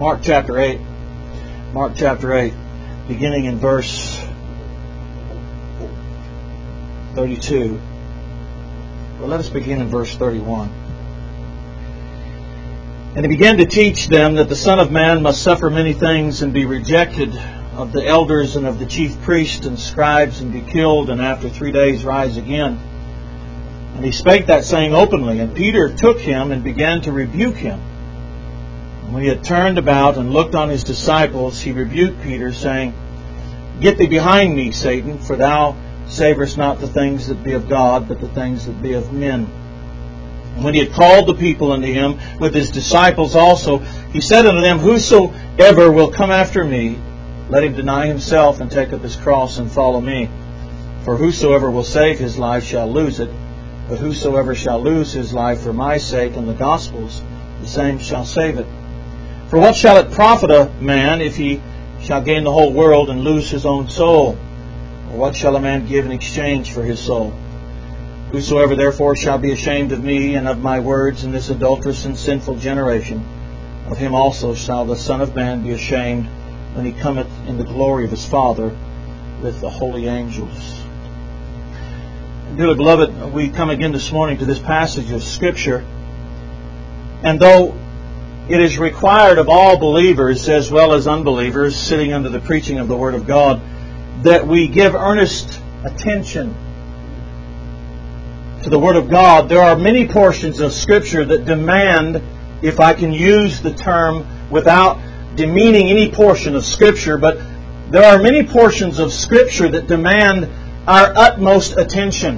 Mark chapter 8. Mark chapter 8, beginning in verse 32. Well, let us begin in verse 31. And he began to teach them that the Son of Man must suffer many things and be rejected of the elders and of the chief priests and scribes and be killed, and after 3 days rise again. And he spake that saying openly, and Peter took him and began to rebuke him. And when he had turned about and looked on his disciples, he rebuked Peter, saying, Get thee behind me, Satan, for thou savorest not the things that be of God, but the things that be of men. And when he had called the people unto him, with his disciples also, he said unto them, Whosoever will come after me, let him deny himself and take up his cross and follow me. For whosoever will save his life shall lose it, but whosoever shall lose his life for my sake and the gospel's, the same shall save it. For what shall it profit a man if he shall gain the whole world and lose his own soul? Or what shall a man give in exchange for his soul? Whosoever therefore shall be ashamed of me and of my words in this adulterous and sinful generation, of him also shall the Son of Man be ashamed when he cometh in the glory of his Father with the holy angels. Dearly beloved, we come again this morning to this passage of Scripture. And though it is required of all believers as well as unbelievers sitting under the preaching of the Word of God that we give earnest attention to the Word of God, there are many portions of Scripture that demand, if I can use the term without demeaning any portion of Scripture, but there are many portions of Scripture that demand our utmost attention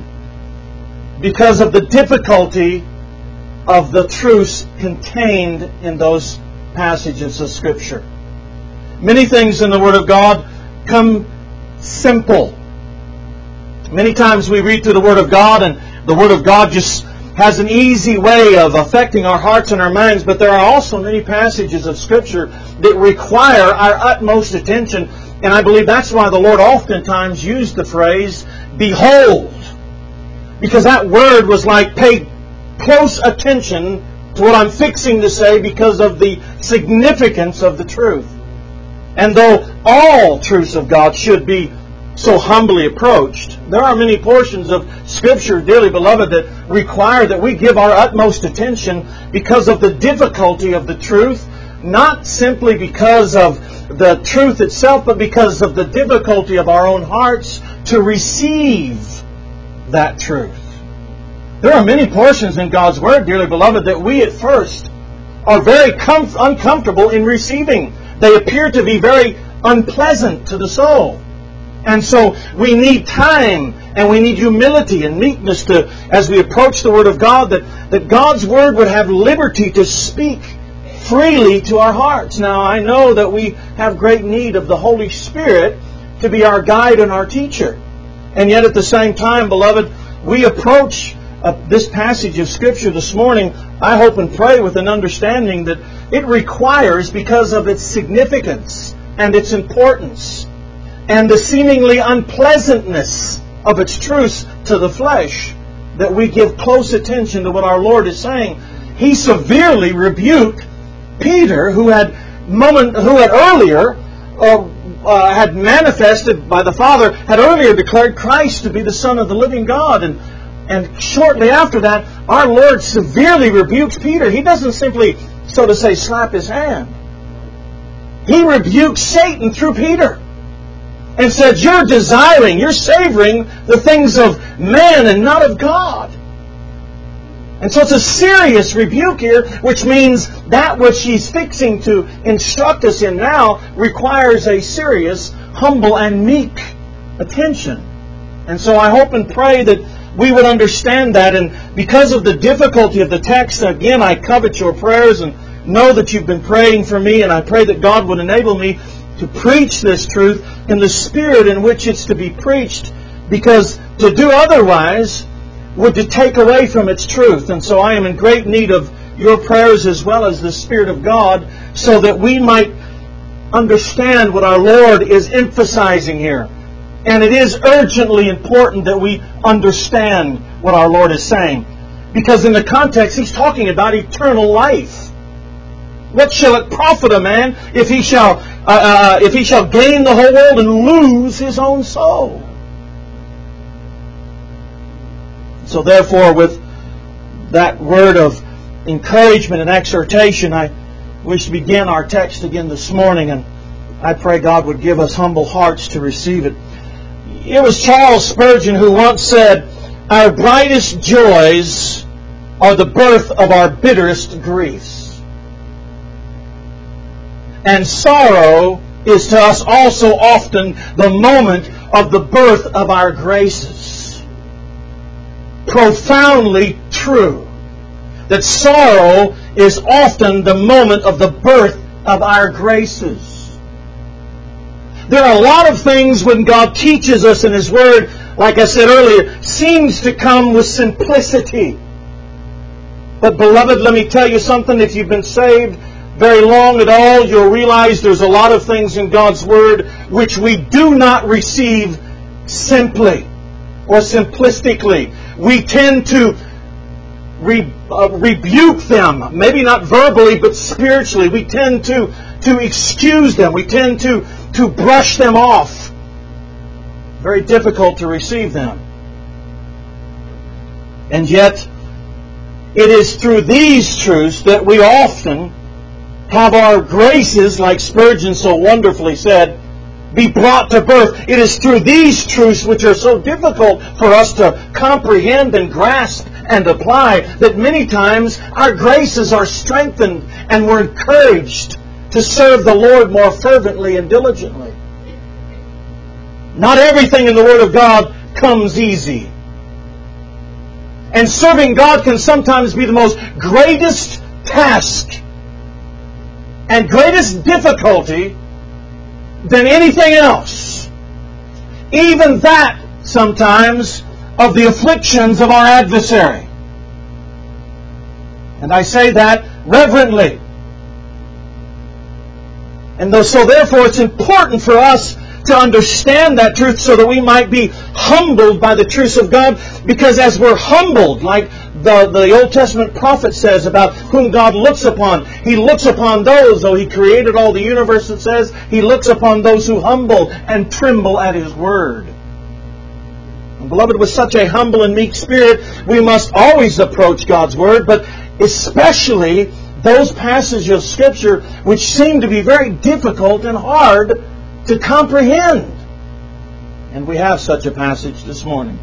because of the difficulty of the truths contained in those passages of Scripture. Many things in the Word of God come simple. Many times we read through the Word of God and the Word of God just has an easy way of affecting our hearts and our minds, but there are also many passages of Scripture that require our utmost attention, and I believe that's why the Lord oftentimes used the phrase, behold, because that word was like, pay close attention to what I'm fixing to say because of the significance of the truth. And though all truths of God should be so humbly approached, there are many portions of Scripture, dearly beloved, that require that we give our utmost attention because of the difficulty of the truth, not simply because of the truth itself, but because of the difficulty of our own hearts to receive that truth. There are many portions in God's Word, dearly beloved, that we at first are very uncomfortable in receiving. They appear to be very unpleasant to the soul. And so we need time and we need humility and meekness to, as we approach the Word of God, that God's Word would have liberty to speak freely to our hearts. Now, I know that we have great need of the Holy Spirit to be our guide and our teacher. And yet at the same time, beloved, we approach this passage of Scripture this morning, I hope and pray, with an understanding that it requires, because of its significance and its importance, and the seemingly unpleasantness of its truths to the flesh, that we give close attention to what our Lord is saying. He severely rebuked Peter, who had earlier had manifested by the Father, had earlier declared Christ to be the Son of the living God. And shortly after that, our Lord severely rebukes Peter. He doesn't simply, so to say, slap his hand. He rebukes Satan through Peter and said, you're savoring the things of man and not of God. And so it's a serious rebuke here, which means that which He's fixing to instruct us in now requires a serious, humble, and meek attention. And so I hope and pray that we would understand that. And because of the difficulty of the text, again, I covet your prayers and know that you've been praying for me, and I pray that God would enable me to preach this truth in the spirit in which it's to be preached, because to do otherwise would to take away from its truth. And so I am in great need of your prayers as well as the Spirit of God, so that we might understand what our Lord is emphasizing here. And it is urgently important that we understand what our Lord is saying, because in the context He's talking about eternal life. What shall it profit a man if he shall gain the whole world and lose his own soul? So therefore, with that word of encouragement and exhortation, I wish to begin our text again this morning, and I pray God would give us humble hearts to receive it. It was Charles Spurgeon who once said, "Our brightest joys are the birth of our bitterest griefs. And sorrow is to us also often the moment of the birth of our graces." Profoundly true. That sorrow is often the moment of the birth of our graces. There are a lot of things when God teaches us in His Word, like I said earlier, seems to come with simplicity. But beloved, let me tell you something. If you've been saved very long at all, you'll realize there's a lot of things in God's Word which we do not receive simply or simplistically. We tend to rebuke them, maybe not verbally, but spiritually. We tend to excuse them. We tend to brush them off. Very difficult to receive them. And yet, it is through these truths that we often have our graces, like Spurgeon so wonderfully said, be brought to birth. It is through these truths, which are so difficult for us to comprehend and grasp and apply, that many times our graces are strengthened and we're encouraged to serve the Lord more fervently and diligently. Not everything in the Word of God comes easy. And serving God can sometimes be the most greatest task and greatest difficulty than anything else. Even that, sometimes, of the afflictions of our adversary. And I say that reverently. And so therefore it's important for us to understand that truth so that we might be humbled by the truths of God. Because as we're humbled, like the Old Testament prophet says about whom God looks upon, He looks upon those, though He created all the universe, it says, He looks upon those who humble and tremble at His word. And beloved, with such a humble and meek spirit, we must always approach God's word, but especially those passages of Scripture which seem to be very difficult and hard to comprehend. And we have such a passage this morning.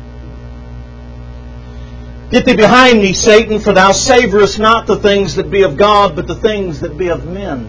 "Get thee behind me, Satan, for thou savorest not the things that be of God, but the things that be of men."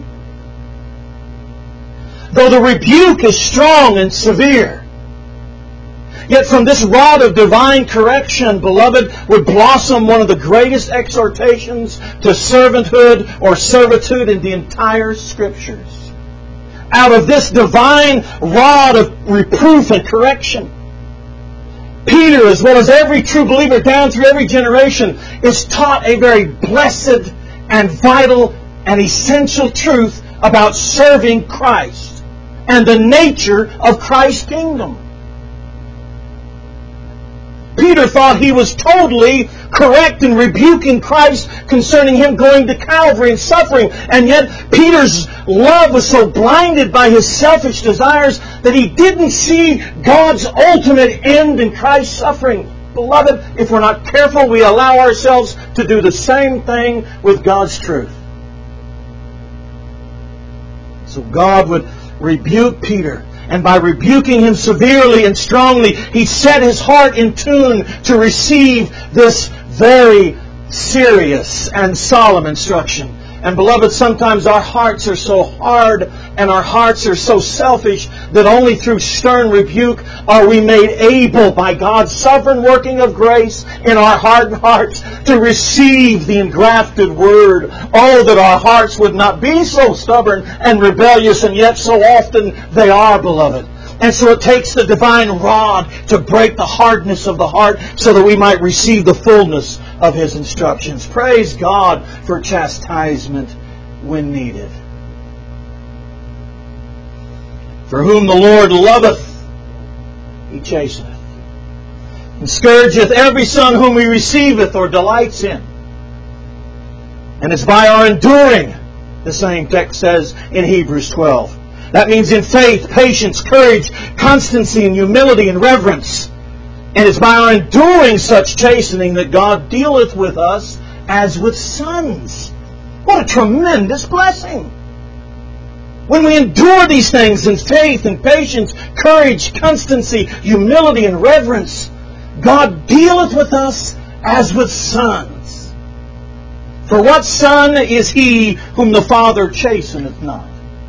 Though the rebuke is strong and severe, yet from this rod of divine correction, beloved, would blossom one of the greatest exhortations to servanthood or servitude in the entire Scriptures. Out of this divine rod of reproof and correction, Peter, as well as every true believer down through every generation, is taught a very blessed and vital and essential truth about serving Christ and the nature of Christ's kingdom. Peter thought he was totally correct in rebuking Christ concerning Him going to Calvary and suffering. And yet Peter's love was so blinded by his selfish desires that he didn't see God's ultimate end in Christ's suffering. Beloved, if we're not careful, we allow ourselves to do the same thing with God's truth. So God would rebuke Peter. And by rebuking him severely and strongly, He set his heart in tune to receive this very serious and solemn instruction. And beloved, sometimes our hearts are so hard and our hearts are so selfish that only through stern rebuke are we made able by God's sovereign working of grace in our hardened hearts to receive the engrafted Word. Oh, that our hearts would not be so stubborn and rebellious, and yet so often they are, beloved. And so it takes the divine rod to break the hardness of the heart so that we might receive the fullness of His instructions. Praise God for chastisement when needed. For whom the Lord loveth, He chasteneth, and scourgeth every son whom He receiveth or delights in. And it's by our enduring the same text says in Hebrews 12. That means in faith, patience, courage, constancy, and humility and reverence. And it's by our enduring such chastening that God dealeth with us as with sons. What a tremendous blessing! When we endure these things in faith and patience, courage, constancy, humility, and reverence, God dealeth with us as with sons. For what son is he whom the Father chasteneth not?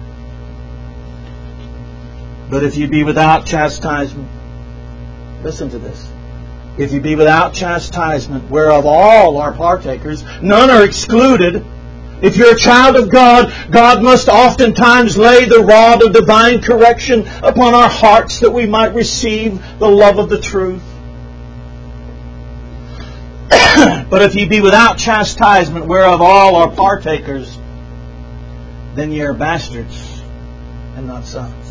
But if you be without chastisement, listen to this. If you be without chastisement, whereof all are partakers, none are excluded. If you're a child of God, God must oftentimes lay the rod of divine correction upon our hearts that we might receive the love of the truth. But if ye be without chastisement, whereof all are partakers, then ye are bastards and not sons.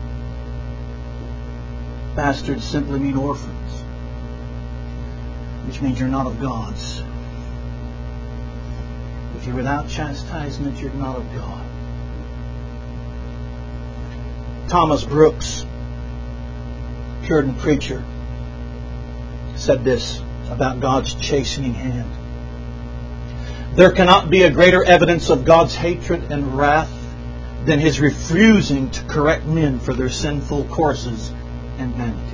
Bastards simply mean orphans, which means you're not of God's. If you're without chastisement, you're not of God. Thomas Brooks, Puritan preacher, said this about God's chastening hand. There cannot be a greater evidence of God's hatred and wrath than His refusing to correct men for their sinful courses and vanities.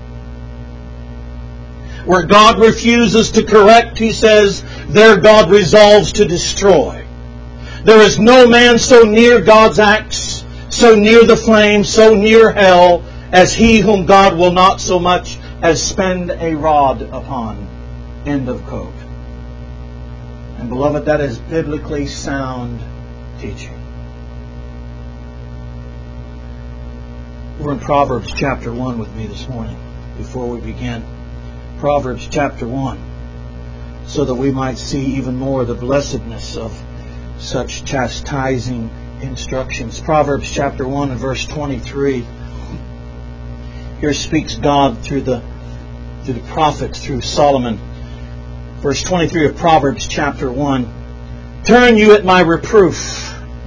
Where God refuses to correct, He says, there God resolves to destroy. There is no man so near God's axe, so near the flame, so near hell, as he whom God will not so much as spend a rod upon. End of quote. And beloved, that is biblically sound teaching. We're in Proverbs chapter 1 with me this morning, before we begin. Proverbs chapter 1, so that we might see even more the blessedness of such chastising instructions. Proverbs chapter 1 and verse 23. Here speaks God through the prophets, through Solomon. Verse 23 of Proverbs chapter 1. Turn you at my reproof.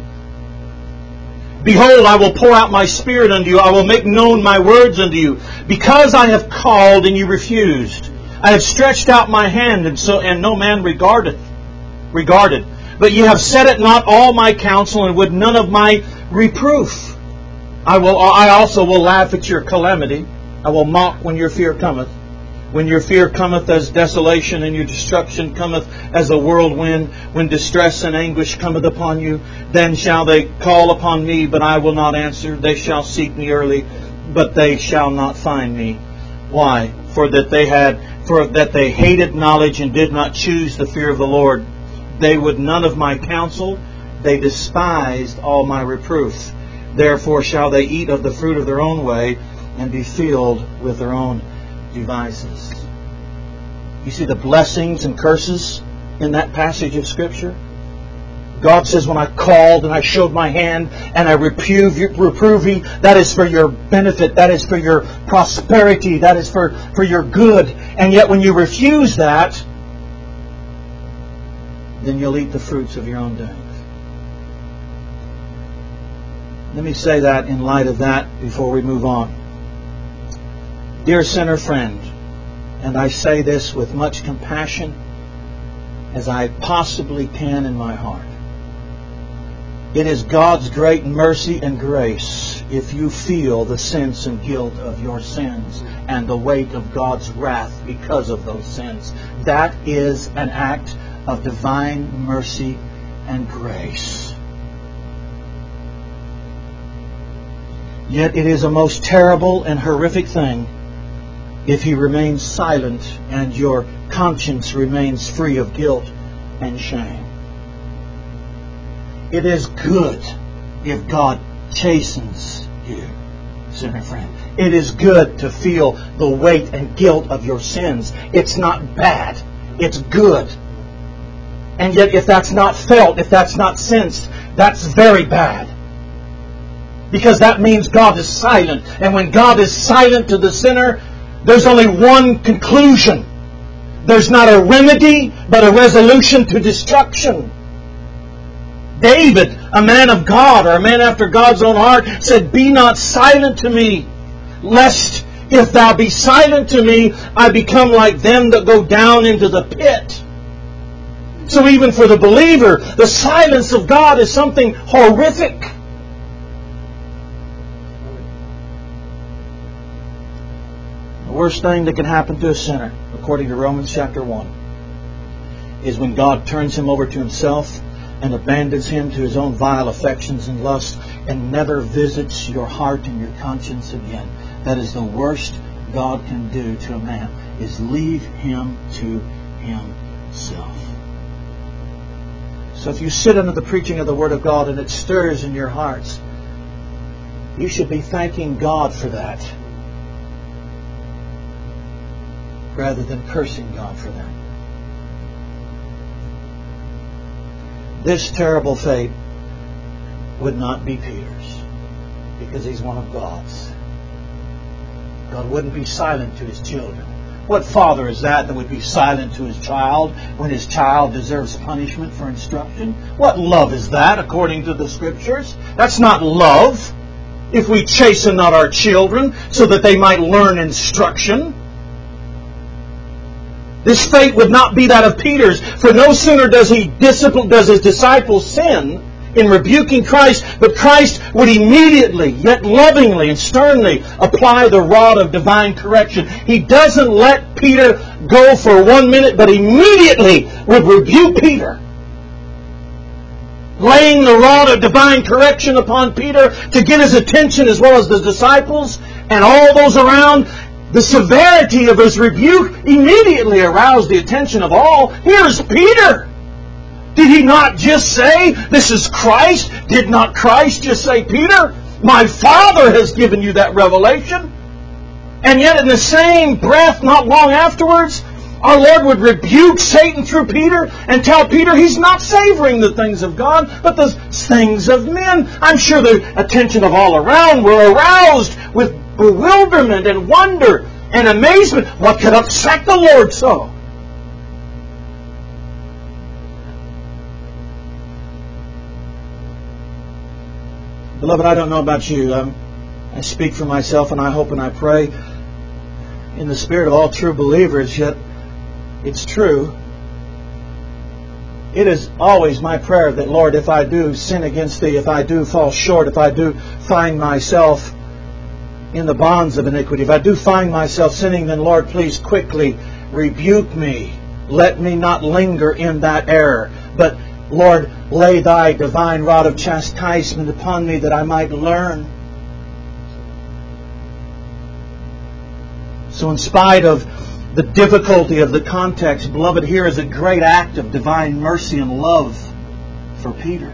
Behold, I will pour out my spirit unto you. I will make known my words unto you. Because I have called and you refused. I have stretched out my hand and no man regarded. But ye have set at not all my counsel and would none of my reproof. I also will laugh at your calamity. I will mock when your fear cometh. When your fear cometh as desolation, and your destruction cometh as a whirlwind, when distress and anguish cometh upon you, then shall they call upon me, but I will not answer. They shall seek me early, but they shall not find me. Why? For that they hated knowledge and did not choose the fear of the Lord. They would none of my counsel. They despised all my reproof. Therefore shall they eat of the fruit of their own way, and be filled with their own devices. You see the blessings and curses in that passage of Scripture? God says, when I called and I showed my hand and I reprove you, that is for your benefit, that is for your prosperity, that is for your good. And yet when you refuse that, then you'll eat the fruits of your own doings. Let me say that in light of that before we move on. Dear sinner friend, and I say this with much compassion as I possibly can in my heart, it is God's great mercy and grace if you feel the sense and guilt of your sins and the weight of God's wrath because of those sins. That is an act of divine mercy and grace. Yet it is a most terrible and horrific thing if He remains silent and your conscience remains free of guilt and shame. It is good if God chastens you, sinner friend. It is good to feel the weight and guilt of your sins. It's not bad. It's good. And yet if that's not felt, if that's not sensed, that's very bad. Because that means God is silent. And when God is silent to the sinner, there's only one conclusion. There's not a remedy, but a resolution to destruction. David, a man of God or a man after God's own heart said, "Be not silent to me, lest if thou be silent to me, I become like them that go down into the pit." So even for the believer, the silence of God is something horrific. The worst thing that can happen to a sinner, according to Romans chapter 1, is when God turns him over to himself and abandons him to his own vile affections and lusts and never visits your heart and your conscience again. That is the worst God can do to a man, is leave him to himself. So if you sit under the preaching of the Word of God and it stirs in your hearts, you should be thanking God for that, rather than cursing God for that. This terrible fate would not be Peter's, because he's one of God's. God wouldn't be silent to His children. What father is that would be silent to his child when his child deserves punishment for instruction? What love is that, according to the Scriptures? That's not love. If we chasten not our children so that they might learn instruction. This fate would not be that of Peter's, for no sooner does his disciples sin in rebuking Christ, but Christ would immediately, yet lovingly and sternly, apply the rod of divine correction. He doesn't let Peter go for 1 minute, but immediately would rebuke Peter, laying the rod of divine correction upon Peter to get his attention, as well as the disciples and all those around. The severity of His rebuke immediately aroused the attention of all. Here's Peter. Did he not just say, "This is Christ"? Did not Christ just say, "Peter, my Father has given you that revelation"? And yet in the same breath, not long afterwards, our Lord would rebuke Satan through Peter and tell Peter he's not savoring the things of God, but the things of men. I'm sure the attention of all around were aroused with bewilderment and wonder and amazement. What could upset the Lord so? Beloved, I don't know about you. I speak for myself, and I hope and I pray in the spirit of all true believers, yet it's true. It is always my prayer that, Lord, if I do sin against Thee, if I do fall short, if I do find myself in the bonds of iniquity, if I do find myself sinning, then, Lord, please quickly rebuke me. Let me not linger in that error, but Lord, lay Thy divine rod of chastisement upon me that I might learn. So in spite of the difficulty of the context, beloved, here is a great act of divine mercy and love for Peter.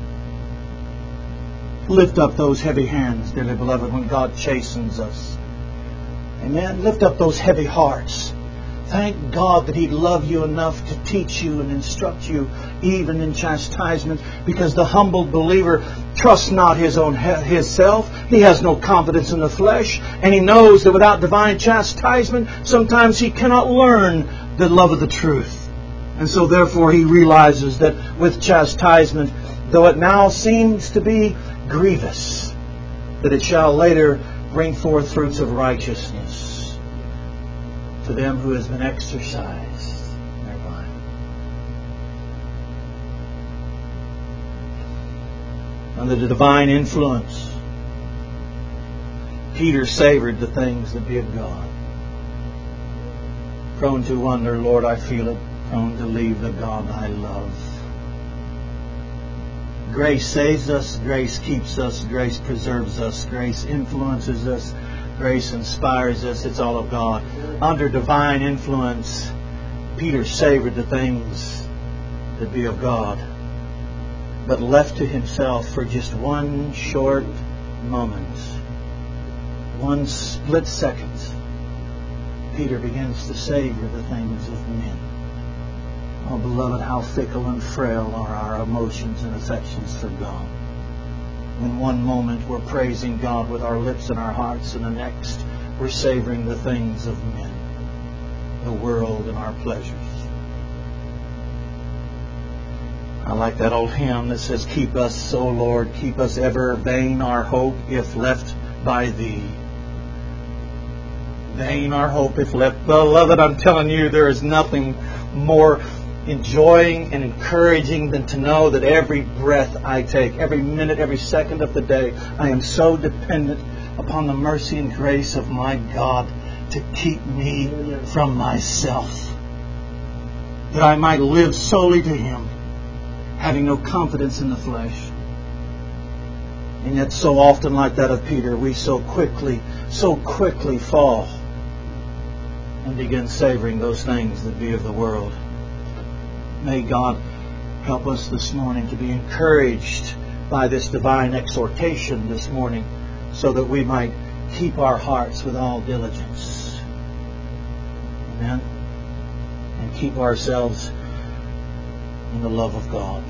Lift up those heavy hands, dearly beloved, when God chastens us. Amen. Lift up those heavy hearts. Thank God that He'd love you enough to teach you and instruct you even in chastisement, because the humble believer trusts not himself. He has no confidence in the flesh, and he knows that without divine chastisement, sometimes he cannot learn the love of the truth. And so therefore he realizes that with chastisement, though it now seems to be grievous, that it shall later bring forth fruits of righteousness to them who has been exercised thereby. Under the divine influence, Peter savored the things that be of God. Prone to wonder, Lord, I feel it. Prone to leave the God I love. Grace saves us. Grace keeps us. Grace preserves us. Grace influences us. Grace inspires us. It's all of God. Under divine influence, Peter savored the things that be of God. But left to himself for just one short moment, one split second, Peter begins to savor the things of men. Oh, beloved, how fickle and frail are our emotions and affections for God. In one moment we're praising God with our lips and our hearts, and the next we're savoring the things of men, the world and our pleasures. I like that old hymn that says, "Keep us, O Lord, keep us ever, vain our hope if left by Thee." Vain our hope if left. Beloved, I'm telling you, there is nothing more enjoying and encouraging than to know that every breath I take, every minute, every second of the day, I am so dependent upon the mercy and grace of my God to keep me from myself, that I might live solely to Him, having no confidence in the flesh. And yet so often, like that of Peter, we so quickly fall and begin savoring those things that be of the world. May God help us this morning to be encouraged by this divine exhortation this morning, so that we might keep our hearts with all diligence. Amen. And keep ourselves in the love of God.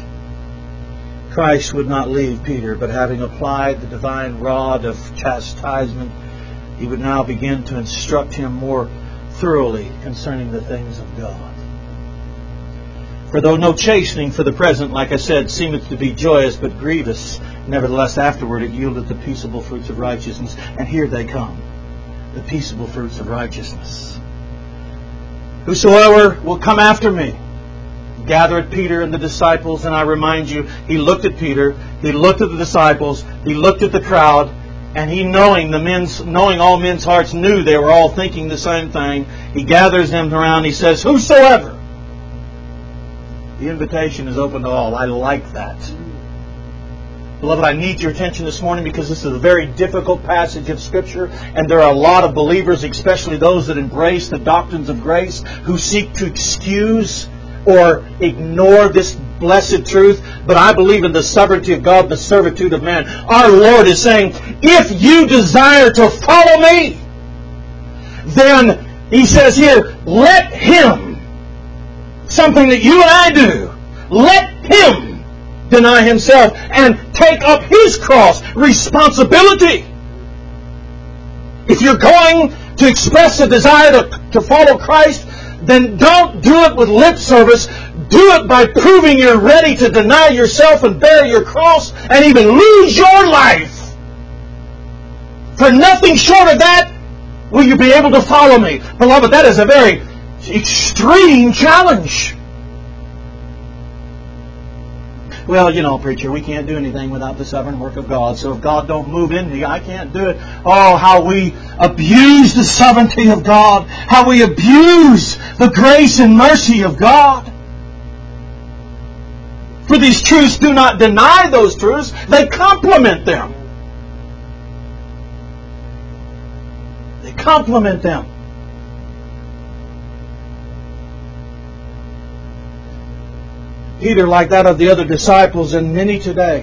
Christ would not leave Peter, but having applied the divine rod of chastisement, He would now begin to instruct him more thoroughly concerning the things of God. For though no chastening for the present, like I said, seemeth to be joyous but grievous, nevertheless afterward it yieldeth the peaceable fruits of righteousness. And here they come, the peaceable fruits of righteousness. Whosoever will come after me, gathered Peter and the disciples, and I remind you, he looked at Peter, he looked at the disciples, he looked at the crowd, and he, knowing all men's hearts, knew they were all thinking the same thing. He gathers them around. He says, "Whosoever." The invitation is open to all. I like that. Beloved, I need your attention this morning because this is a very difficult passage of Scripture, and there are a lot of believers, especially those that embrace the doctrines of grace, who seek to excuse or ignore this blessed truth. But I believe in the sovereignty of God, the servitude of man. Our Lord is saying, if you desire to follow me, then, He says here, let him, something that you and I do, let him deny himself and take up his cross. Responsibility. If you're going to express a desire to follow Christ, then don't do it with lip service. Do it by proving you're ready to deny yourself and bear your cross and even lose your life. For nothing short of that will you be able to follow me. Beloved, that is a very extreme challenge. Well, you know, preacher, we can't do anything without the sovereign work of God. So if God don't move in me, I can't do it. Oh, how we abuse the sovereignty of God. How we abuse the grace and mercy of God. For these truths do not deny those truths. They complement them. They complement them. Peter, like that of the other disciples and many today,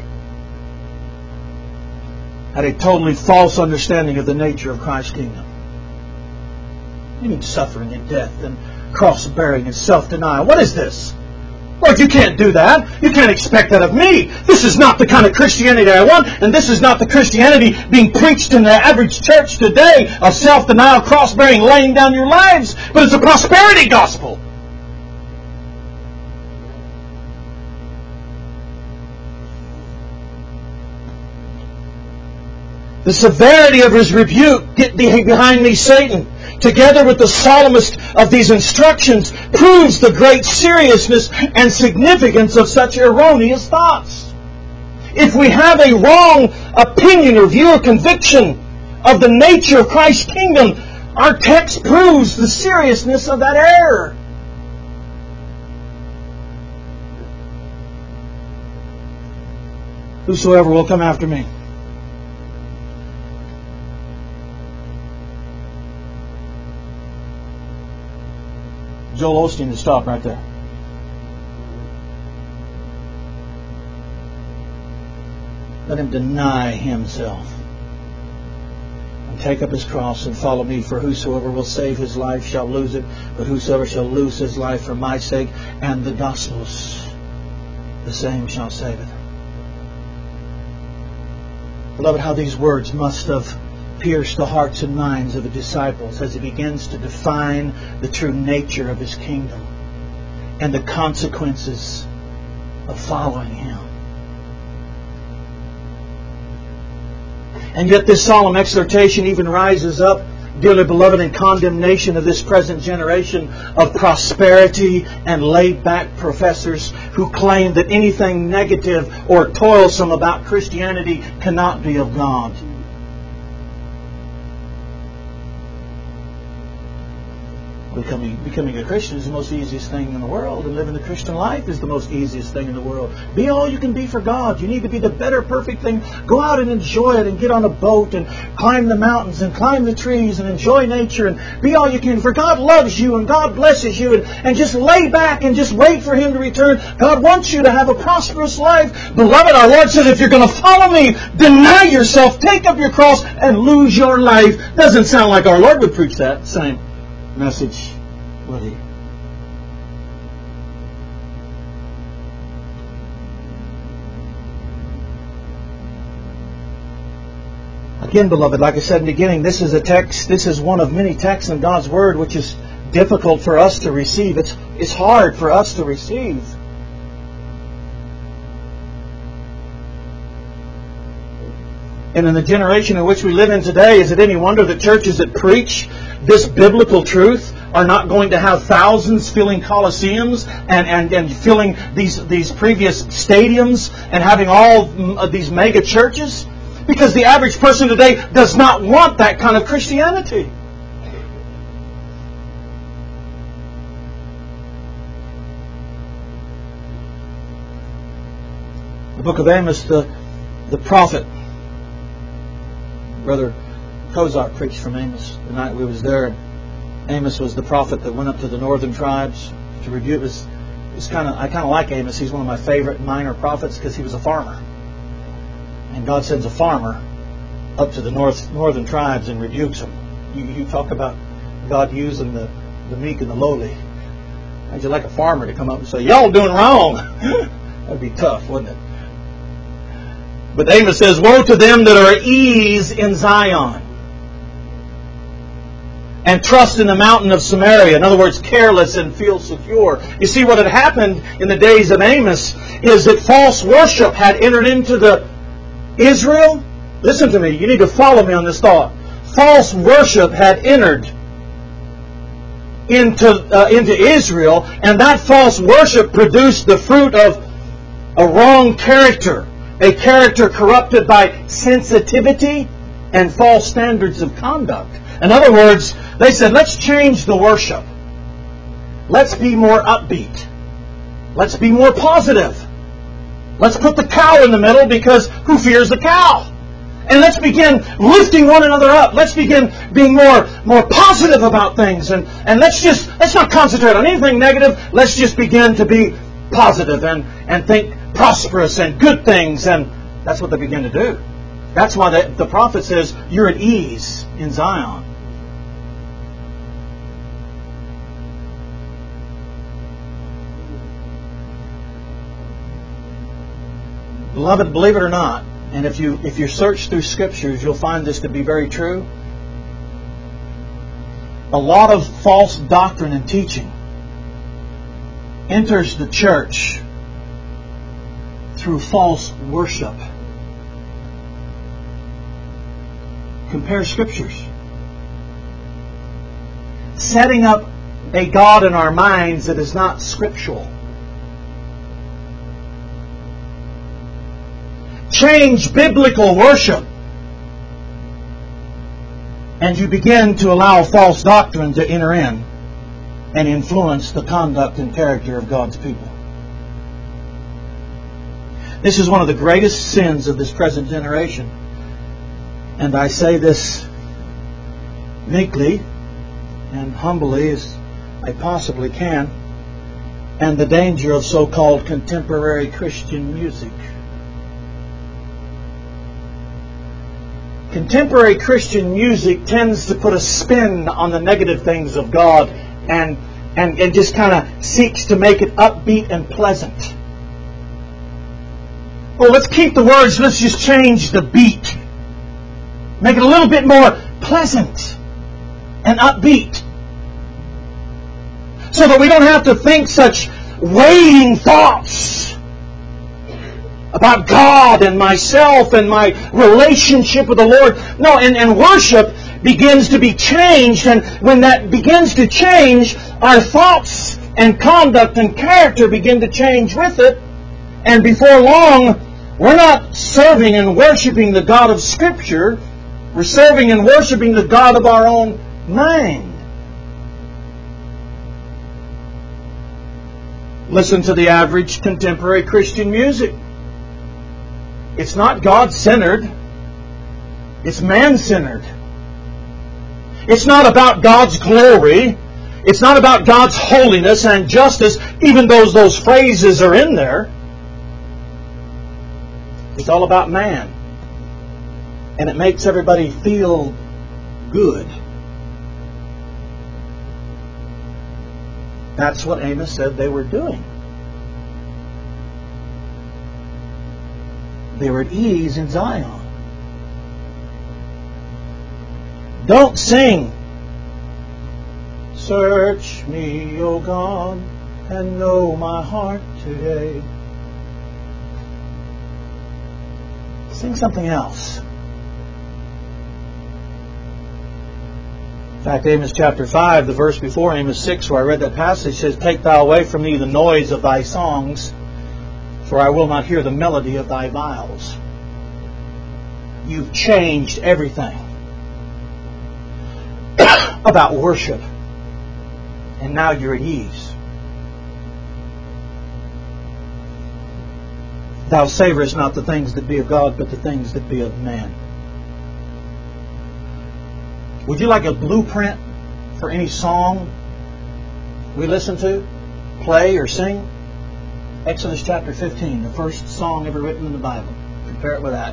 had a totally false understanding of the nature of Christ's kingdom. You mean suffering and death and cross-bearing and self-denial. What is this? Lord, you can't do that. You can't expect that of me. This is not the kind of Christianity I want, and this is not the Christianity being preached in the average church today of self-denial, cross-bearing, laying down your lives. But it's a prosperity gospel. The severity of his rebuke, "Get thee behind me, Satan," together with the solemnest of these instructions, proves the great seriousness and significance of such erroneous thoughts. If we have a wrong opinion or view or conviction of the nature of Christ's kingdom, our text proves the seriousness of that error. Whosoever will come after me. Joel Osteen has stopped right there. Let him deny himself and take up his cross and follow me. For whosoever will save his life shall lose it, but whosoever shall lose his life for my sake and the gospel's, the same shall save it. Beloved, how these words must have pierced the hearts and minds of the disciples as he begins to define the true nature of his kingdom and the consequences of following Him. And yet this solemn exhortation even rises up, dearly beloved, in condemnation of this present generation of prosperity and laid-back professors who claim that anything negative or toilsome about Christianity cannot be of God. Becoming a Christian is the most easiest thing in the world, and living the Christian life is the most easiest thing in the world. Be all you can be for God. You need to be the better, perfect thing. Go out and enjoy it, and get on a boat, and climb the mountains, and climb the trees, and enjoy nature, and be all you can. For God loves you, and God blesses you, and just lay back and just wait for Him to return. God wants you to have a prosperous life. Beloved, our Lord says, if you're going to follow me, deny yourself, take up your cross, and lose your life. Doesn't sound like our Lord would preach that same message, would He? Again, beloved, like I said in the beginning, this is a text, this is one of many texts in God's Word which is difficult for us to receive. It's hard for us to receive. And in the generation in which we live in today, is it any wonder that churches that preach this biblical truth are not going to have thousands filling coliseums and filling these previous stadiums and having all of these mega churches? Because the average person today does not want that kind of Christianity. The book of Amos, the prophet, Brother Kozak preached from Amos the night we was there. Amos was the prophet that went up to the northern tribes to review. I kind of like Amos. He's one of my favorite minor prophets because he was a farmer, and God sends a farmer up to the northern tribes and rebukes them. You talk about God using the meek and the lowly. How'd you like a farmer to come up and say, "Y'all doing wrong"? That'd be tough, wouldn't it? But Amos says, "Woe to them that are at ease in Zion, and trust in the mountain of Samaria." In other words, careless and feel secure. You see, what had happened in the days of Amos is that false worship had entered into Israel. Listen to me. You need to follow me on this thought. False worship had entered into Israel, and that false worship produced the fruit of a wrong character. A character corrupted by sensitivity and false standards of conduct. In other words, they said, let's change the worship. Let's be more upbeat. Let's be more positive. Let's put the cow in the middle because who fears the cow? And let's begin lifting one another up. Let's begin being more positive about things. And let's not concentrate on anything negative. Let's just begin to be positive and think prosperous and good things. And that's what they begin to do. That's why the prophet says, you're at ease in Zion. Beloved, believe it or not, and if you search through Scriptures, you'll find this to be very true. A lot of false doctrine and teaching enters the church through false worship. Compare Scriptures. Setting up a God in our minds that is not scriptural. Change biblical worship, and you begin to allow false doctrine to enter in and influence the conduct and character of God's people. This is one of the greatest sins of this present generation. And I say this meekly and humbly as I possibly can, and the danger of so-called contemporary Christian music. Contemporary Christian music tends to put a spin on the negative things of God and just kind of seeks to make it upbeat and pleasant. Well, let's keep the words, let's just change the beat. Make it a little bit more pleasant and upbeat. So that we don't have to think such weighing thoughts about God and myself and my relationship with the Lord. No, and worship begins to be changed. And when that begins to change, our thoughts and conduct and character begin to change with it. And before long, we're not serving and worshiping the God of Scripture. We're serving and worshiping the God of our own mind. Listen to the average contemporary Christian music. It's not God-centered. It's man-centered. It's not about God's glory. It's not about God's holiness and justice, even though those phrases are in there. It's all about man. And it makes everybody feel good. That's what Amos said they were doing. They were at ease in Zion. Don't sing, "Search me, O God, and know my heart today." Sing something else. In fact, Amos chapter 5, the verse before Amos 6, where I read that passage, says, "Take thou away from me the noise of thy songs, for I will not hear the melody of thy viols." You've changed everything about worship, and now you're at ease. Thou savorest not the things that be of God, but the things that be of man. Would you like a blueprint for any song we listen to, play, or sing? Exodus chapter 15, the first song ever written in the Bible. Compare it with that.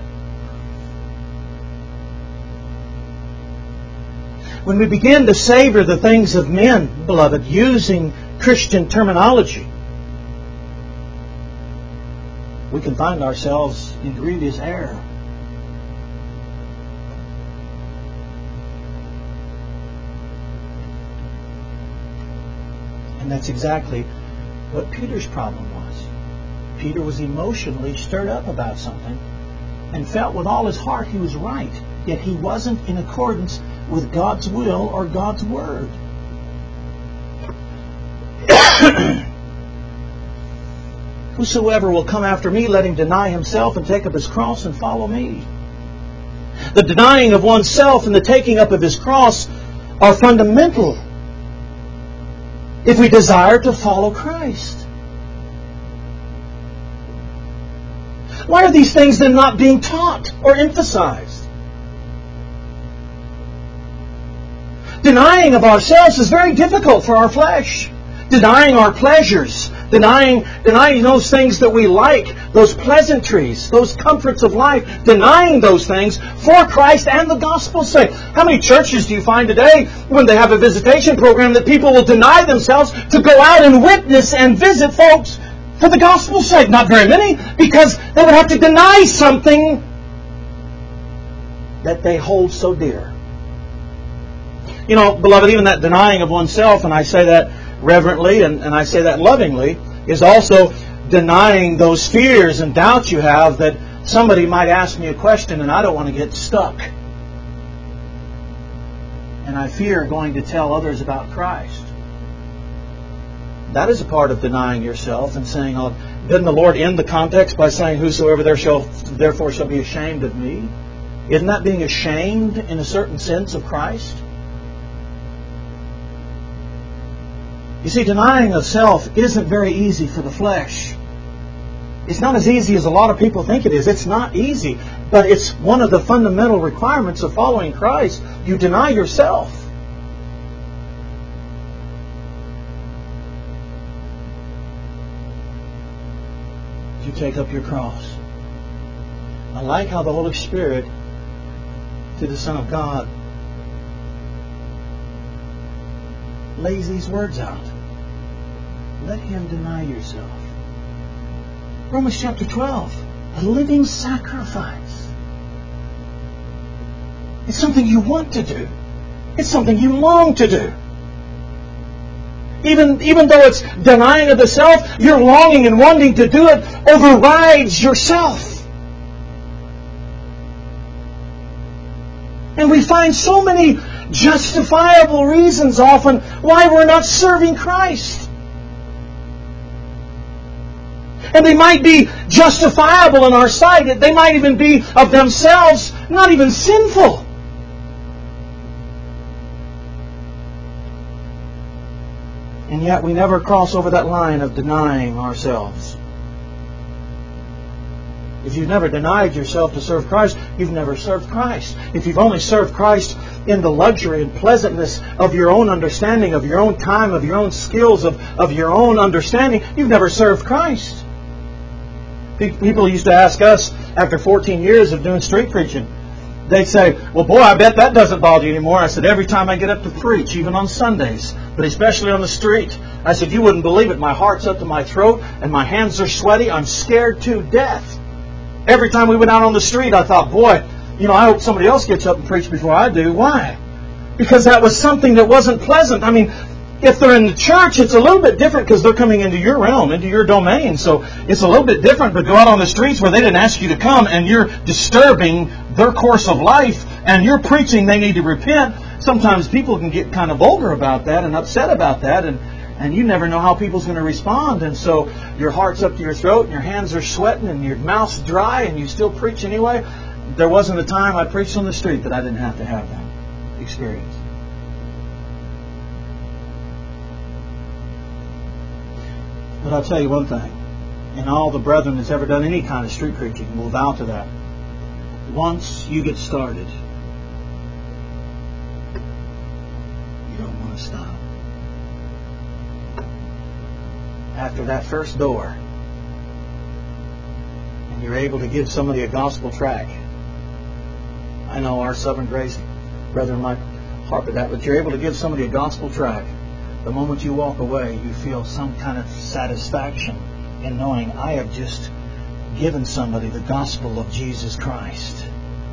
When we begin to savor the things of men, beloved, using Christian terminology, we can find ourselves in grievous error. And that's exactly what Peter's problem was. Peter was emotionally stirred up about something and felt with all his heart he was right, yet he wasn't in accordance with God's will or God's Word. "Whosoever will come after me, let him deny himself and take up his cross and follow me." The denying of oneself and the taking up of his cross are fundamental if we desire to follow Christ. Why are these things then not being taught or emphasized? Denying of ourselves is very difficult for our flesh. Denying our pleasures, denying those things that we like, those pleasantries, those comforts of life, denying those things for Christ and the gospel's sake. How many churches do you find today when they have a visitation program that people will deny themselves to go out and witness and visit folks for the gospel's sake? Not very many, because they would have to deny something that they hold so dear. You know, beloved, even that denying of oneself, and I say that reverently and I say that lovingly, is also denying those fears and doubts you have that somebody might ask me a question and I don't want to get stuck. And I fear going to tell others about Christ. That is a part of denying yourself and saying, "Oh, didn't the Lord end the context by saying, 'Whosoever therefore shall be ashamed of me'?" Isn't that being ashamed in a certain sense of Christ? You see, denying of self isn't very easy for the flesh. It's not as easy as a lot of people think it is. It's not easy, but it's one of the fundamental requirements of following Christ. You deny yourself. You take up your cross. I like how the Holy Spirit, to the Son of God, lays these words out. Let him deny yourself. Romans chapter 12. A living sacrifice. It's something you want to do. It's something you long to do. even though it's denying of the self, your longing and wanting to do it overrides yourself. And we find so many justifiable reasons often why we're not serving Christ. And they might be justifiable in our sight. They might even be of themselves not even sinful. And yet we never cross over that line of denying ourselves. If you've never denied yourself to serve Christ, you've never served Christ. If you've only served Christ in the luxury and pleasantness of your own understanding, of your own time, of your own skills, of your own understanding, you've never served Christ. People used to ask us, after 14 years of doing street preaching, they'd say, well, boy, I bet that doesn't bother you anymore. I said, every time I get up to preach, even on Sundays, but especially on the street, I said, you wouldn't believe it. My heart's up to my throat and my hands are sweaty. I'm scared to death. Every time we went out on the street, I thought, boy, I hope somebody else gets up and preach before I do. Why? Because that was something that wasn't pleasant. I mean, if they're in the church, it's a little bit different because they're coming into your realm, into your domain. So it's a little bit different. But go out on the streets where they didn't ask you to come and you're disturbing their course of life and you're preaching they need to repent. Sometimes people can get kind of vulgar about that and upset about that. And you never know how people's going to respond. And so your heart's up to your throat and your hands are sweating and your mouth's dry and you still preach anyway. There wasn't a time I preached on the street that I didn't have to have that experience. But I'll tell you one thing, and all the brethren that's ever done any kind of street preaching will vow to that. Once you get started, you don't want to stop. After that first door, and you're able to give somebody a gospel tract. I know our Southern Grace brethren might harp at that, but you're able to give somebody a gospel tract. The moment you walk away, you feel some kind of satisfaction in knowing I have just given somebody the gospel of Jesus Christ.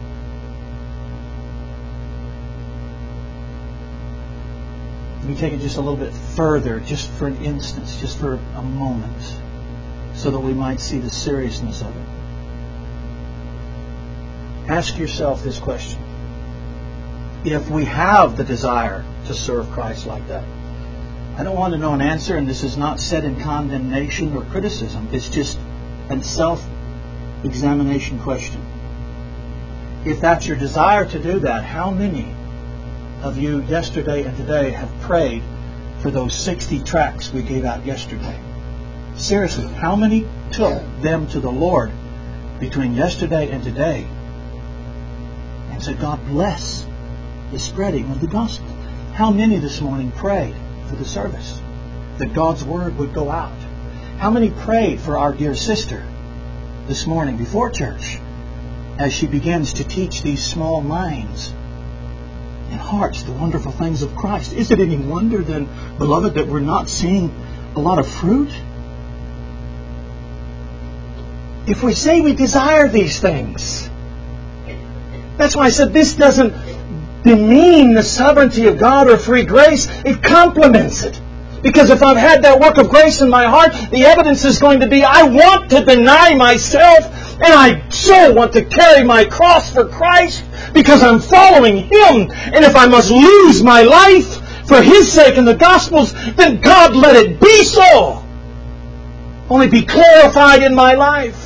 Let me take it just a little bit further, just for an instance, just for a moment, so that we might see the seriousness of it. Ask yourself this question. If we have the desire to serve Christ like that, I don't want to know an answer, and this is not said in condemnation or criticism. It's just a self-examination question. If that's your desire to do that, how many of you yesterday and today have prayed for those 60 tracts we gave out yesterday? Seriously, how many took them to the Lord between yesterday and today and said, God bless the spreading of the gospel? How many this morning prayed for the service that God's Word would go out? How many prayed for our dear sister this morning before church as she begins to teach these small minds and hearts the wonderful things of Christ? Is it any wonder then, beloved, that we're not seeing a lot of fruit? If we say we desire these things, that's why I said this doesn't demean the sovereignty of God or free grace. It complements it. Because if I've had that work of grace in my heart, the evidence is going to be I want to deny myself and I so want to carry my cross for Christ because I'm following Him. And if I must lose my life for His sake and the gospel's, then God let it be so. Only be glorified in my life.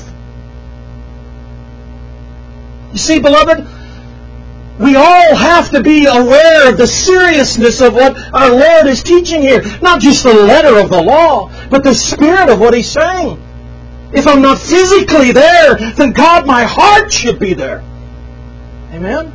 You see, beloved, we all have to be aware of the seriousness of what our Lord is teaching here. Not just the letter of the law, but the spirit of what He's saying. If I'm not physically there, then God, my heart should be there. Amen?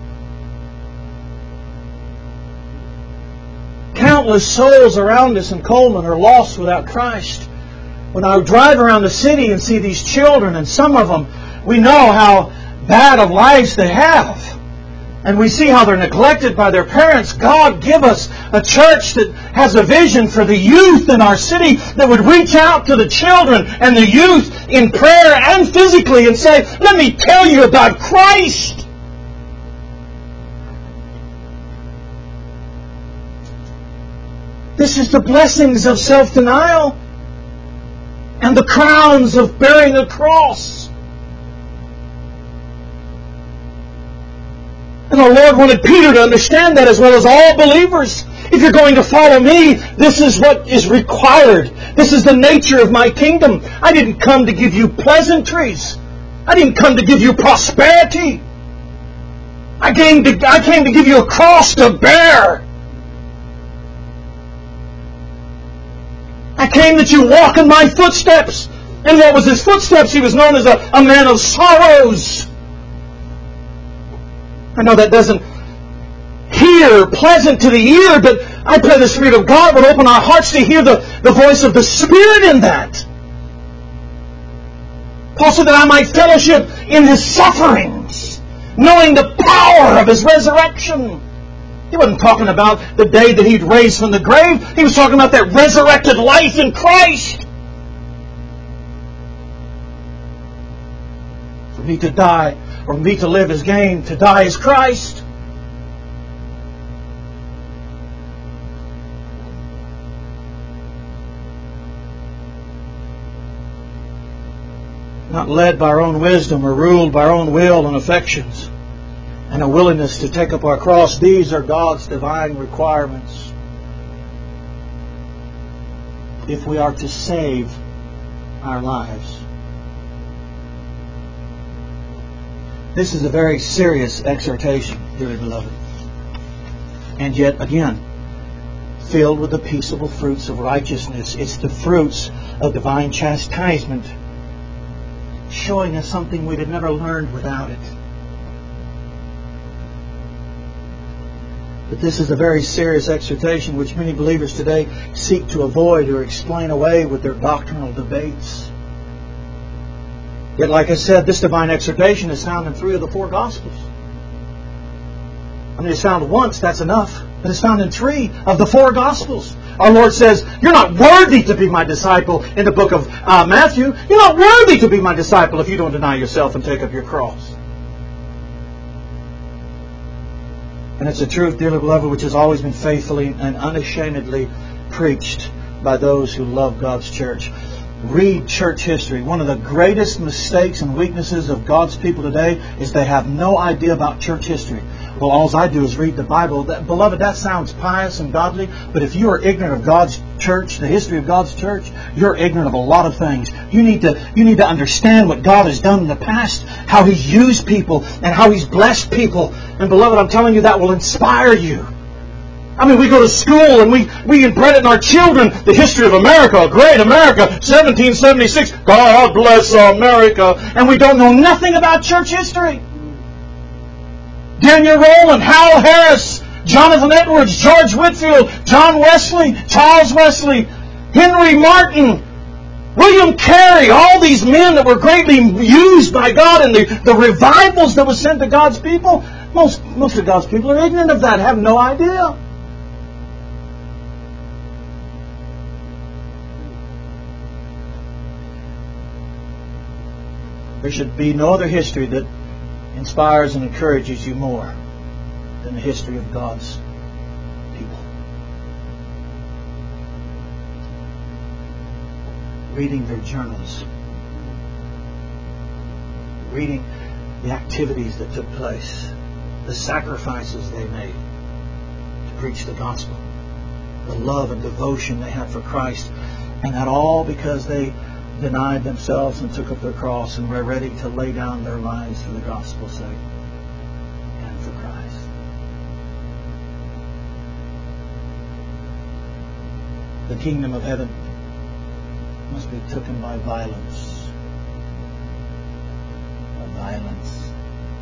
Countless souls around us in Coleman are lost without Christ. When I drive around the city and see these children, and some of them, we know how bad of lives they have. And we see how they're neglected by their parents. God, give us a church that has a vision for the youth in our city that would reach out to the children and the youth in prayer and physically and say, let me tell you about Christ. This is the blessings of self-denial and the crowns of bearing a cross. And the Lord wanted Peter to understand that, as well as all believers. If you're going to follow me, this is what is required. This is the nature of my kingdom. I didn't come to give you pleasantries. I didn't come to give you prosperity. I came to give you a cross to bear. I came that you walk in my footsteps. And what was his footsteps? He was known as a man of sorrows. I know that doesn't hear pleasant to the ear, but I pray the Spirit of God would open our hearts to hear the voice of the Spirit in that. Paul said that I might fellowship in His sufferings, knowing the power of His resurrection. He wasn't talking about the day that He'd raised from the grave. He was talking about that resurrected life in Christ. For me to die, or me to live is gain, to die is Christ. Not led by our own wisdom or ruled by our own will and affections and a willingness to take up our cross. These are God's divine requirements if we are to save our lives. This is a very serious exhortation, dearly beloved. And yet, again, filled with the peaceable fruits of righteousness. It's the fruits of divine chastisement, showing us something we'd have never learned without it. But this is a very serious exhortation which many believers today seek to avoid or explain away with their doctrinal debates. Yet, like I said, this divine exhortation is found in 3 of the 4 Gospels. I mean, it's found once, that's enough. But it's found in 3 of the 4 Gospels. Our Lord says, you're not worthy to be my disciple in the book of Matthew. You're not worthy to be my disciple if you don't deny yourself and take up your cross. And it's a truth, dearly beloved, which has always been faithfully and unashamedly preached by those who love God's church. Read church history. One of the greatest mistakes and weaknesses of God's people today is they have no idea about church history. Well, all I do is read the Bible. Beloved, that sounds pious and godly, but if you are ignorant of God's church, the history of God's church, you're ignorant of a lot of things. You need to understand what God has done in the past, how He's used people, and how He's blessed people. And beloved, I'm telling you, that will inspire you. I mean, we go to school and we imprint it in our children the history of America, great America, 1776, God bless America, and we don't know nothing about church history. Daniel Rowland, Hal Harris, Jonathan Edwards, George Whitefield, John Wesley, Charles Wesley, Henry Martin, William Carey, all these men that were greatly used by God in the revivals that were sent to God's people. Most of God's people are ignorant of that, have no idea. There should be no other history that inspires and encourages you more than the history of God's people. Reading their journals. Reading the activities that took place. The sacrifices they made to preach the gospel. The love and devotion they had for Christ. And that all because they denied themselves and took up their cross and were ready to lay down their lives for the gospel's sake and for Christ. The kingdom of heaven must be taken by violence. By violence.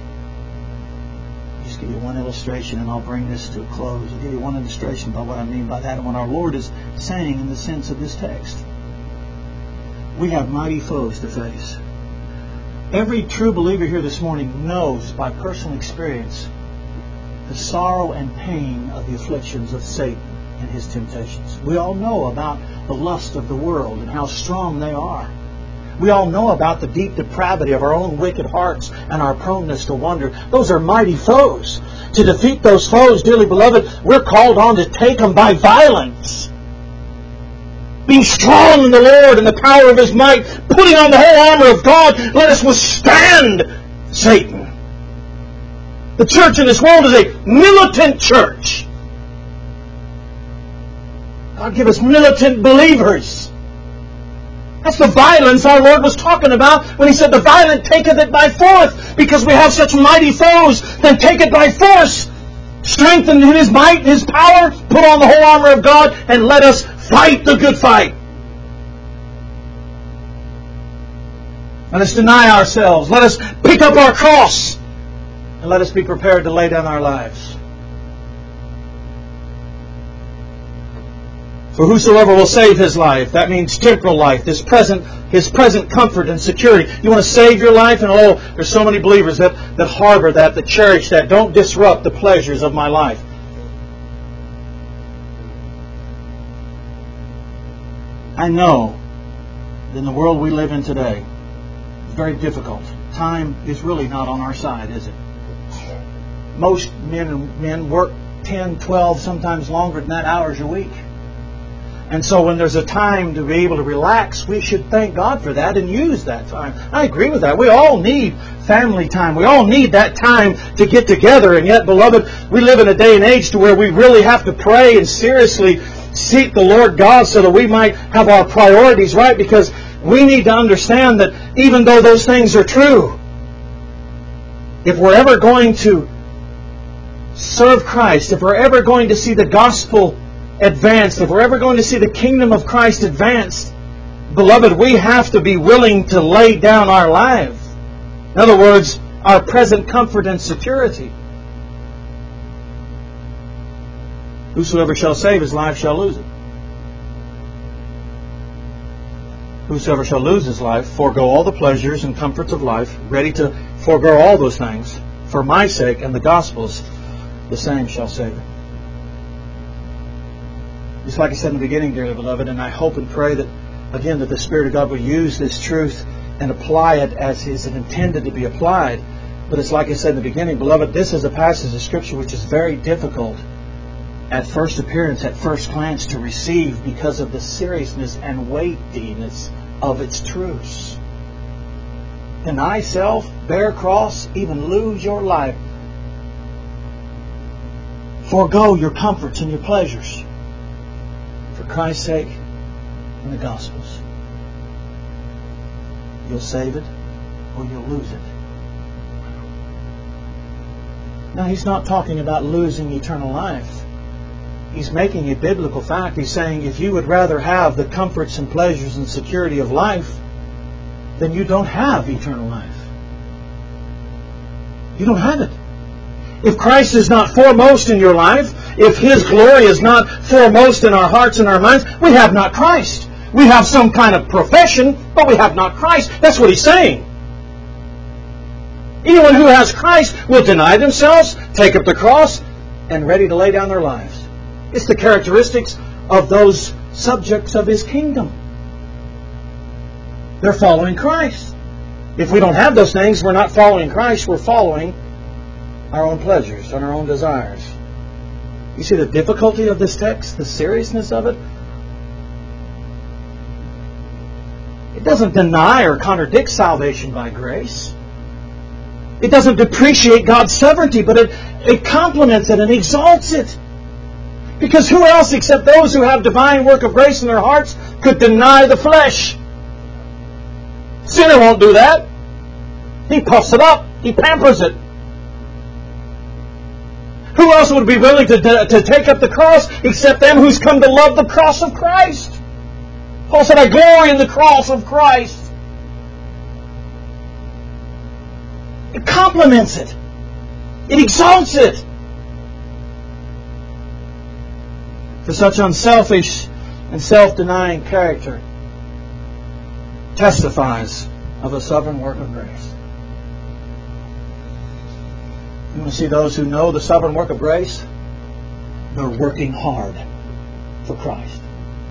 I'll just give you one illustration and I'll bring this to a close. I'll give you one illustration about what I mean by that and what our Lord is saying in the sense of this text. We have mighty foes to face. Every true believer here this morning knows by personal experience the sorrow and pain of the afflictions of Satan and his temptations. We all know about the lust of the world and how strong they are. We all know about the deep depravity of our own wicked hearts and our proneness to wander. Those are mighty foes. To defeat those foes, dearly beloved, we're called on to take them by violence. being strong in the Lord and the power of His might, putting on the whole armor of God, let us withstand Satan. The church in this world is a militant church. God give us militant believers. That's the violence our Lord was talking about when He said, the violent taketh it by force. Because we have such mighty foes, then take it by force. Strengthen in His might, His power, put on the whole armor of God, and let us fight the good fight. Let us deny ourselves. Let us pick up our cross. And let us be prepared to lay down our lives. For whosoever will save his life, that means temporal life, his present comfort and security. You want to save your life? And there's so many believers that harbor that cherish that. Don't disrupt the pleasures of my life. I know that in the world we live in today, it's very difficult. Time is really not on our side, is it? Most men work 10, 12, sometimes longer than that hours a week. And so when there's a time to be able to relax, we should thank God for that and use that time. I agree with that. We all need family time. We all need that time to get together. And yet, beloved, we live in a day and age to where we really have to pray and seriously seek the Lord God so that we might have our priorities right, because we need to understand that even though those things are true, if we're ever going to serve Christ, if we're ever going to see the gospel advanced, if we're ever going to see the kingdom of Christ advanced, beloved, we have to be willing to lay down our lives. In other words, our present comfort and security. Whosoever shall save his life shall lose it. Whosoever shall lose his life, forego all the pleasures and comforts of life, ready to forego all those things, for my sake and the gospel's, the same shall save it. Just like I said in the beginning, dearly beloved, and I hope and pray that, again, that the Spirit of God will use this truth and apply it as is intended to be applied. But it's like I said in the beginning, beloved, this is a passage of Scripture which is very difficult at first appearance, at first glance, to receive because of the seriousness and weightiness of its truths. Deny self, bear cross, even lose your life. Forego your comforts and your pleasures for Christ's sake and the gospel's. You'll save it or you'll lose it. Now, He's not talking about losing eternal life. He's making a biblical fact. He's saying if you would rather have the comforts and pleasures and security of life, then you don't have eternal life. You don't have it. If Christ is not foremost in your life, if His glory is not foremost in our hearts and our minds, we have not Christ. We have some kind of profession, but we have not Christ. That's what He's saying. Anyone who has Christ will deny themselves, take up the cross, and ready to lay down their lives. It's the characteristics of those subjects of His kingdom. They're following Christ. If we don't have those things, we're not following Christ, we're following our own pleasures and our own desires. You see the difficulty of this text, the seriousness of it? It doesn't deny or contradict salvation by grace. It doesn't depreciate God's sovereignty, but it complements it and exalts it. Because who else except those who have divine work of grace in their hearts could deny the flesh? Sinner won't do that. He puffs it up. He pampers it. Who else would be willing to take up the cross except them who's come to love the cross of Christ? Paul said, I glory in the cross of Christ. It complements it. It exalts it. For such unselfish and self-denying character testifies of a sovereign work of grace. You want to see those who know the sovereign work of grace? They're working hard for Christ.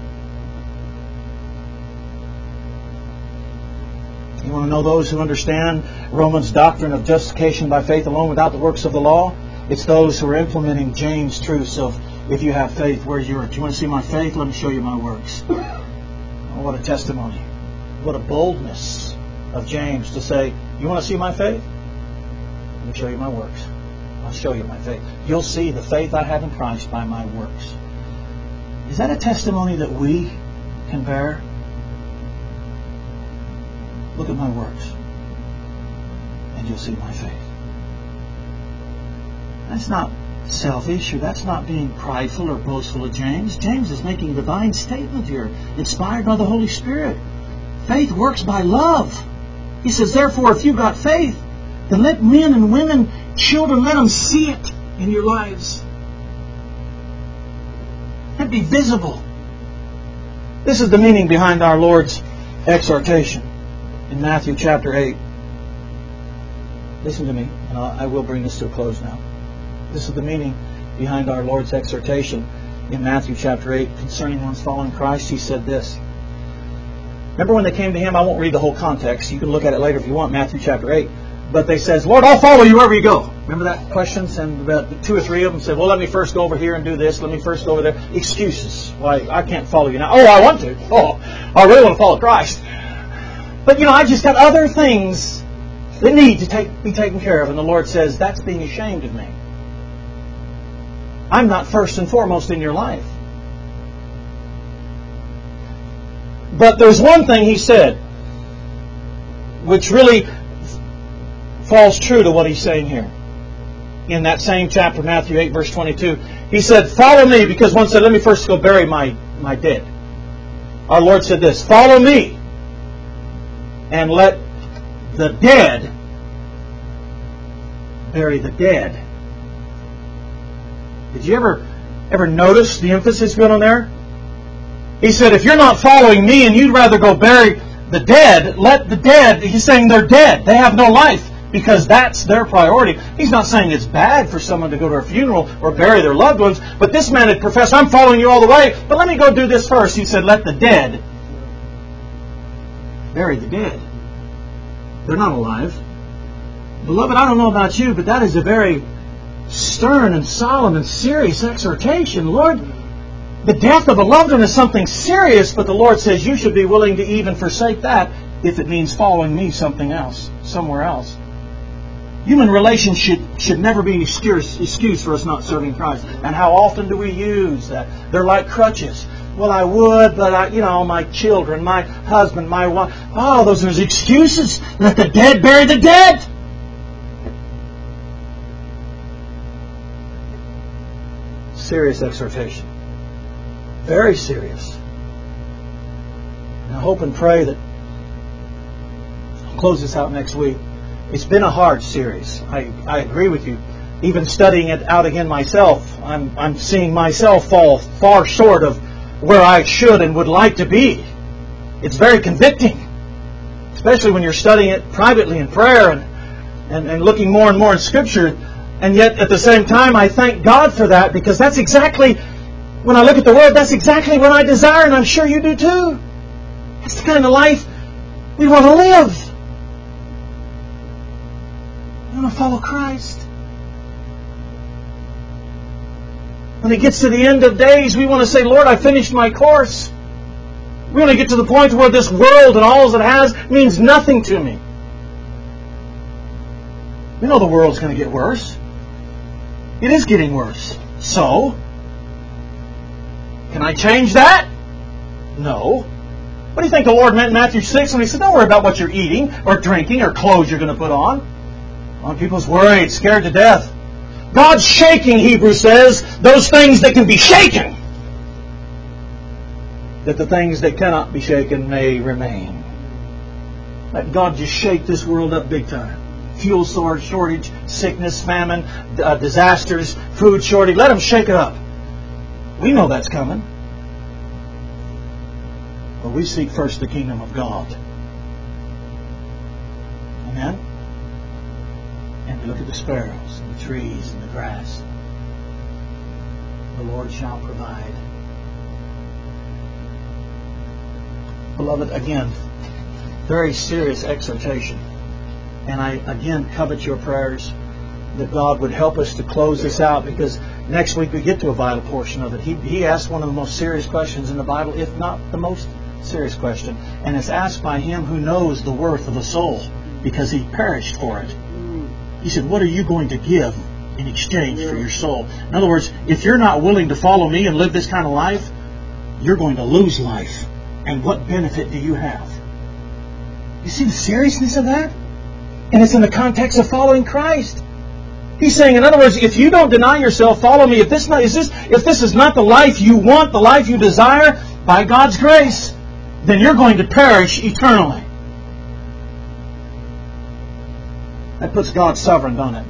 You want to know those who understand Romans' doctrine of justification by faith alone without the works of the law? It's those who are implementing James' truths of if you have faith, where's yours? You want to see my faith? Let me show you my works. Oh, what a testimony. What a boldness of James to say, you want to see my faith? Let me show you my works. I'll show you my faith. You'll see the faith I have in Christ by my works. Is that a testimony that we can bear? Look at my works, and you'll see my faith. That's not selfish, or that's not being prideful or boastful of James. James is making a divine statement here, inspired by the Holy Spirit. Faith works by love. He says, therefore, if you've got faith, then let men and women, children, let them see it in your lives. Let it be visible. This is the meaning behind our Lord's exhortation in Matthew chapter 8. Listen to me, and I will bring this to a close now. This is the meaning behind our Lord's exhortation in Matthew chapter 8 concerning one's following Christ. He said this. Remember when they came to Him? I won't read the whole context. You can look at it later if you want, Matthew chapter 8. But they says, Lord, I'll follow you wherever you go. Remember that question? And about 2 or 3 of them said, well, let me first go over here and do this. Let me first go over there. Excuses. Why, I can't follow you now. Oh, I want to. Oh, I really want to follow Christ. But, I just got other things that need to be taken care of. And the Lord says, that's being ashamed of me. I'm not first and foremost in your life. But there's one thing He said, which really falls true to what He's saying here. In that same chapter, Matthew 8, verse 22, He said, follow me, because one said, let me first go bury my dead. Our Lord said this, follow me, and let the dead bury the dead. Did you ever notice the emphasis going on there? He said, if you're not following me and you'd rather go bury the dead, let the dead, He's saying they're dead. They have no life because that's their priority. He's not saying it's bad for someone to go to a funeral or bury their loved ones, but this man had professed, I'm following you all the way, but let me go do this first. He said, let the dead bury the dead. They're not alive. Beloved, I don't know about you, but that is a very stern and solemn and serious exhortation. Lord, the death of a loved one is something serious, but the Lord says you should be willing to even forsake that if it means following me something else, somewhere else. Human relationship should never be an excuse for us not serving Christ. And how often do we use that? They're like crutches. Well, I would, but my children, my husband, my wife. Oh, those are excuses. Let the dead bury the dead. Serious exhortation. Very serious. And I hope and pray that I'll close this out next week. It's been a hard series. I agree with you. Even studying it out again myself, I'm seeing myself fall far short of where I should and would like to be. It's very convicting, especially when you're studying it privately in prayer and looking more and more in Scripture. And yet, at the same time, I thank God for that, because that's exactly, when I look at the Word, that's exactly what I desire, and I'm sure you do too. That's the kind of life we want to live. We want to follow Christ. When it gets to the end of days, we want to say, Lord, I finished my course. We want to get to the point where this world and all it has means nothing to me. We know the world's going to get worse. It is getting worse. So, can I change that? No. What do you think the Lord meant in Matthew 6 when He said, don't worry about what you're eating or drinking or clothes you're going to put on? People's worried, scared to death. God's shaking, Hebrews says, those things that can be shaken, that the things that cannot be shaken may remain. Let God just shake this world up big time. Fuel shortage, sickness, famine, disasters, food shortage. Let Him shake it up. We know that's coming. But we seek first the kingdom of God. Amen? And we look at the sparrows and the trees and the grass. The Lord shall provide. Beloved, again, very serious exhortation. And I, again, covet your prayers that God would help us to close this out, because next week we get to a vital portion of it. He asked one of the most serious questions in the Bible, if not the most serious question. And it's asked by Him who knows the worth of a soul, because He perished for it. He said, what are you going to give in exchange for your soul? In other words, if you're not willing to follow me and live this kind of life, you're going to lose life. And what benefit do you have? You see the seriousness of that? And it's in the context of following Christ. He's saying, in other words, if you don't deny yourself, follow me. If this is not the life you want, the life you desire, by God's grace, then you're going to perish eternally. That puts God sovereign, doesn't it?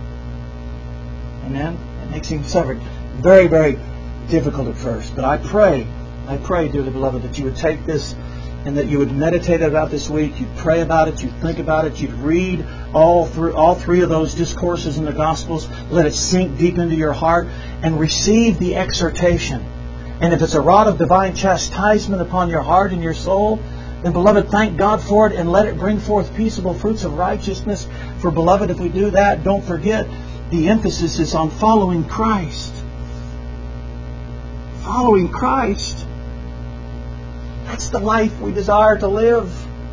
Amen? It makes Him sovereign. Very, very difficult at first. But I pray, dearly beloved, that you would take this and that you would meditate about this week. You'd pray about it. You'd think about it. You'd read all three of those discourses in the Gospels. Let it sink deep into your heart and receive the exhortation. And if it's a rod of divine chastisement upon your heart and your soul, then, beloved, thank God for it and let it bring forth peaceable fruits of righteousness. For, beloved, if we do that, don't forget, the emphasis is on following Christ. Following Christ. That's the life we desire to live.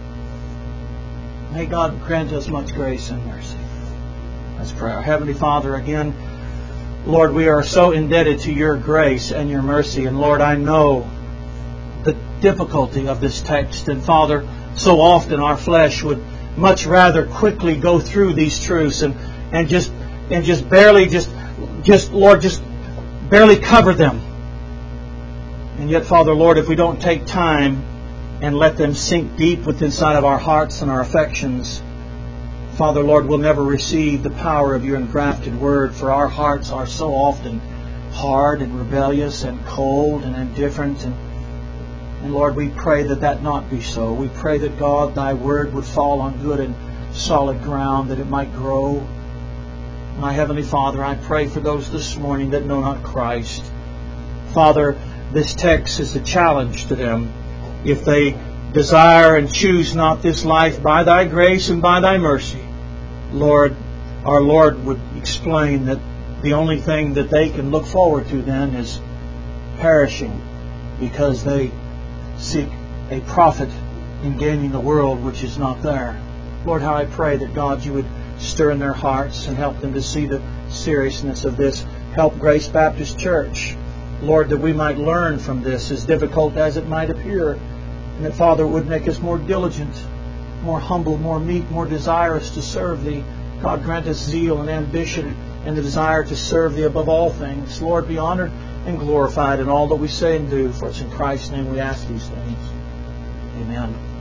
May God grant us much grace and mercy. Let's pray. Our Heavenly Father, again, Lord, we are so indebted to Your grace and Your mercy. And Lord, I know the difficulty of this text. And Father, so often our flesh would much rather quickly go through these truths and just barely cover them. And yet, Father, Lord, if we don't take time and let them sink deep within inside of our hearts and our affections, Father, Lord, we'll never receive the power of Your engrafted Word, for our hearts are so often hard and rebellious and cold and indifferent. And Lord, we pray that not be so. We pray that, God, Thy Word would fall on good and solid ground, that it might grow. My Heavenly Father, I pray for those this morning that know not Christ. Father, this text is a challenge to them. If they desire and choose not this life by Thy grace and by Thy mercy, Lord, our Lord would explain that the only thing that they can look forward to then is perishing, because they seek a profit in gaining the world which is not there. Lord, how I pray that, God, You would stir in their hearts and help them to see the seriousness of this. Help Grace Baptist Church, Lord, that we might learn from this, as difficult as it might appear, and that, Father, it would make us more diligent, more humble, more meek, more desirous to serve Thee. God, grant us zeal and ambition and the desire to serve Thee above all things. Lord, be honored and glorified in all that we say and do, for it's in Christ's name we ask these things. Amen.